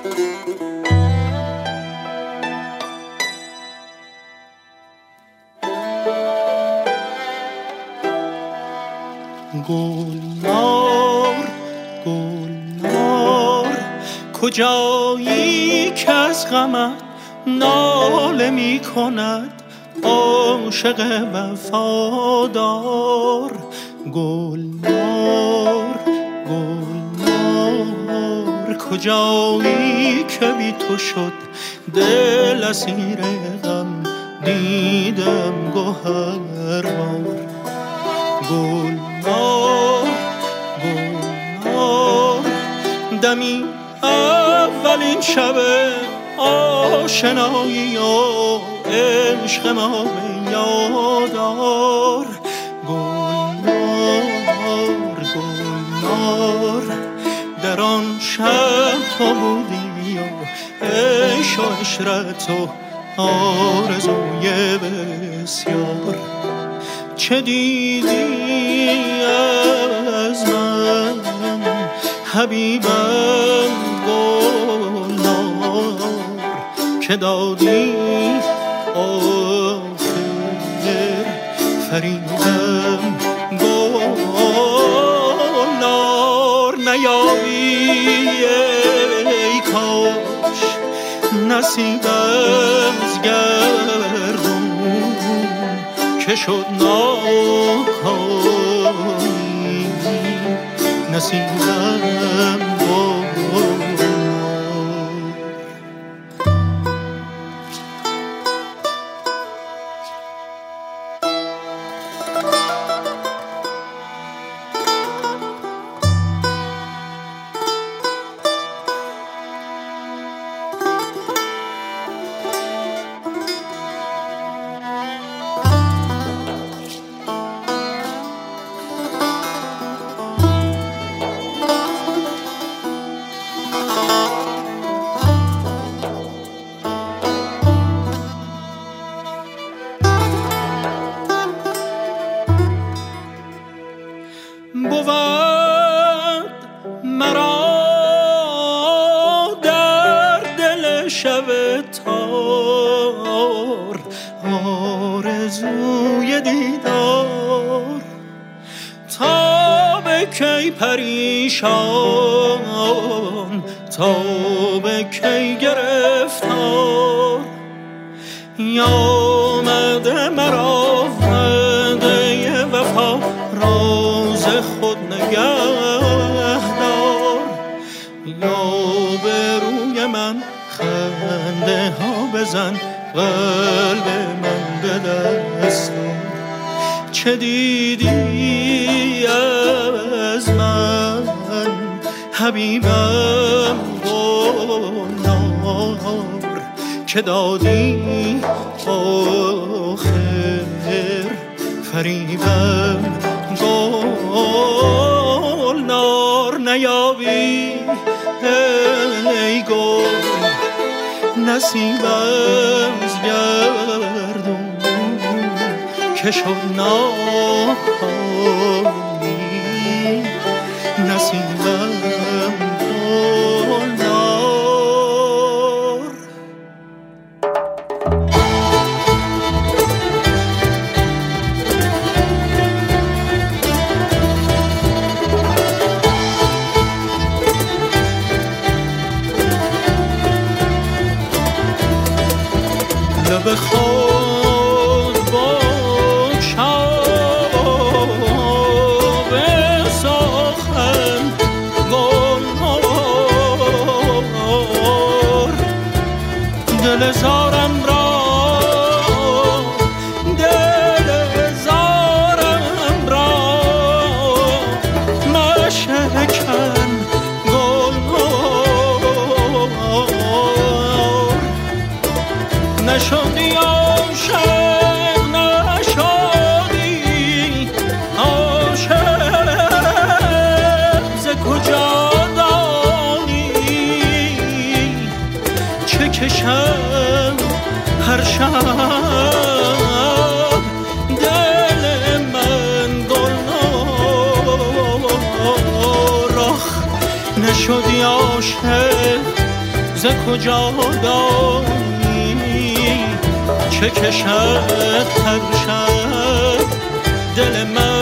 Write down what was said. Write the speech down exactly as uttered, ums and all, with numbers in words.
گلنار گلنار کجایی که از غمت ناله می کند عاشق وفادار. گلنار گلنار کجایی که بی تو شد دل اسیر غم دیدم گوهربار. گلنار گلنار دمی اولین شب آشنایی و عشق ما به یادار. گلنار گلنار در آن شب تو بودی و عشق و عشرت و آرزوی بسیار. چه دیدی از من حبیبم گلنار که دادی آخر فریدم گلنار. نیایی ای کاش نصیبم از گردون که شد ناکامی نصیبم گلنار. بود مرا در دل شب تار آرزوی دیدار. تا به کی پریشان تا به کی گرفتار. آمده مرا وعده وفا راز خود نگهدار. یا به روی من خنده ها بزن قلب من به دست آر. چه دیدی از من حبیبم گلنار که دادی آخر فریبم گلنار. نیابی ای گل نصیبم از گردون که شد ناکامی نصیبم گلنار. لب خود با شب سخن گلنار. دل زارم را دل زارم را مشکن گلنار. نشدی عاشق نشدی عاشق ز کجا دانی چه کشم هر شب دل من گلنار. آخ نشدی عاشق ز کجا دانی چه کشد هر شب دل من